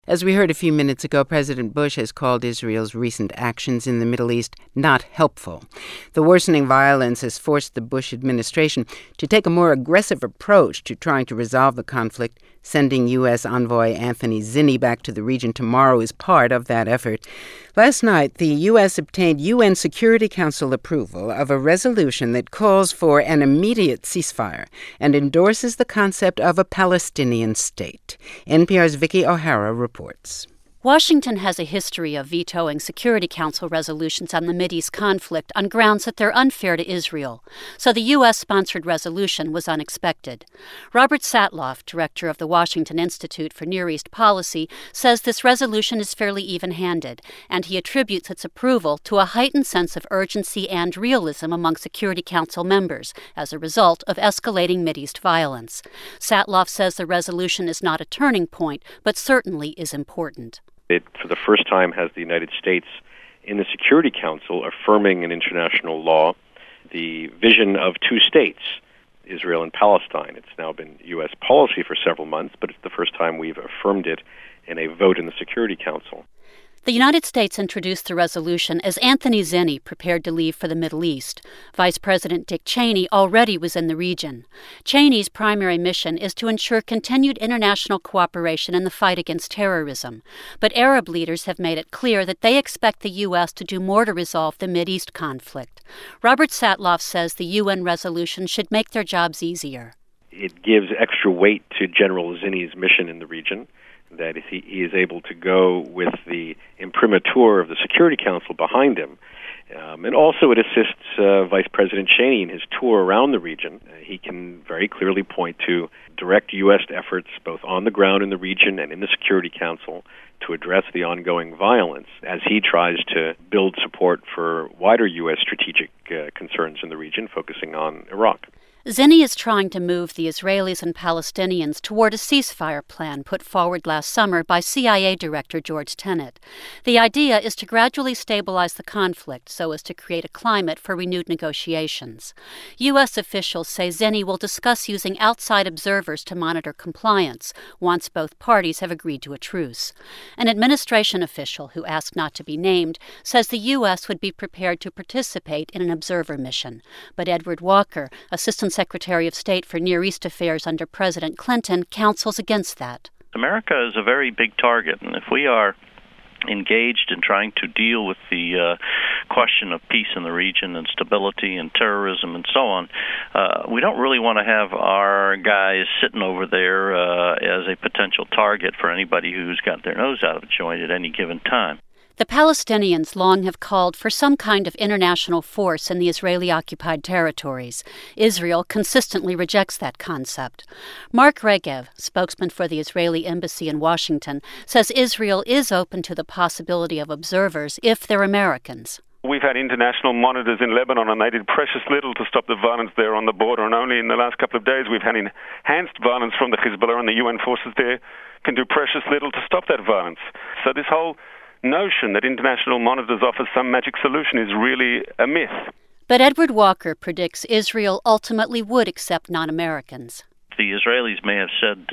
As we heard a few minutes ago, President Bush has called Israel's recent actions in the Middle East not helpful. The worsening violence has forced the Bush administration to take a more aggressive approach to trying to resolve the conflict. Sending U.S. envoy Anthony Zinni back to the region tomorrow is part of that effort. Last night, the U.S. obtained UN Security Council approval of a resolution that calls for an immediate ceasefire and endorses the concept of a Palestinian state. NPR's Vicky O'Hara reports. Washington has a history of vetoing Security Council resolutions on the Mideast conflict on grounds that they're unfair to Israel. So the U.S.-sponsored resolution was unexpected. Robert Satloff, director of the Washington Institute for Near East Policy, says this resolution is fairly even-handed, and he attributes its approval to a heightened sense of urgency and realism among Security Council members as a result of escalating Mideast violence. Satloff says the resolution is not a turning point, but certainly is important. It, for the first time, has the United States in the Security Council affirming in international law the vision of two states, Israel and Palestine. It's now been U.S. policy for several months, but it's the first time we've affirmed it in a vote in the Security Council. The United States introduced the resolution as Anthony Zinni prepared to leave for the Middle East. Vice President Dick Cheney already was in the region. Cheney's primary mission is to ensure continued international cooperation in the fight against terrorism. But Arab leaders have made it clear that they expect the U.S. to do more to resolve the Mideast conflict. Robert Satloff says the UN resolution should make their jobs easier. It gives extra weight to General Zinni's mission in the region, that he is able to go with the imprimatur of the Security Council behind him. And also it assists Vice President Cheney in his tour around the region. He can very clearly point to direct U.S. efforts both on the ground in the region and in the Security Council to address the ongoing violence as he tries to build support for wider U.S. strategic concerns in the region, focusing on Iraq. Zinni is trying to move the Israelis and Palestinians toward a ceasefire plan put forward last summer by CIA Director George Tenet. The idea is to gradually stabilize the conflict so as to create a climate for renewed negotiations. U.S. officials say Zinni will discuss using outside observers to monitor compliance once both parties have agreed to a truce. An administration official who asked not to be named says the U.S. would be prepared to participate in an observer mission. But Edward Walker, Assistant Secretary of State for Near East Affairs under President Clinton, counsels against that. America is a very big target, and if we are engaged in trying to deal with the question of peace in the region and stability and terrorism and so on, we don't really want to have our guys sitting over there as a potential target for anybody who's got their nose out of joint at any given time. The Palestinians long have called for some kind of international force in the Israeli-occupied territories. Israel consistently rejects that concept. Mark Regev, spokesman for the Israeli embassy in Washington, says Israel is open to the possibility of observers if they're Americans. We've had international monitors in Lebanon, and they did precious little to stop the violence there on the border. And only in the last couple of days we've had enhanced violence from the Hezbollah, and the UN forces there can do precious little to stop that violence. So this whole notion that international monitors offer some magic solution is really a myth. But Edward Walker predicts Israel ultimately would accept non-Americans. The Israelis may have said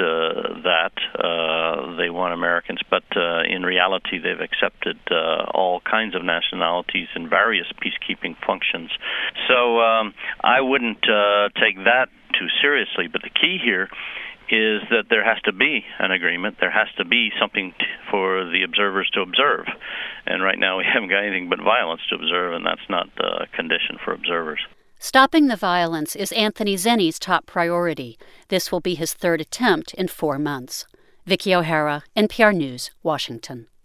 that they want Americans, but in reality they've accepted all kinds of nationalities in various peacekeeping functions. So I wouldn't take that too seriously, but the key here is that there has to be an agreement. There has to be something for the observers to observe. And right now we haven't got anything but violence to observe, and that's not the condition for observers. Stopping the violence is Anthony Zinni's top priority. This will be his third attempt in 4 months. Vicky O'Hara, NPR News, Washington.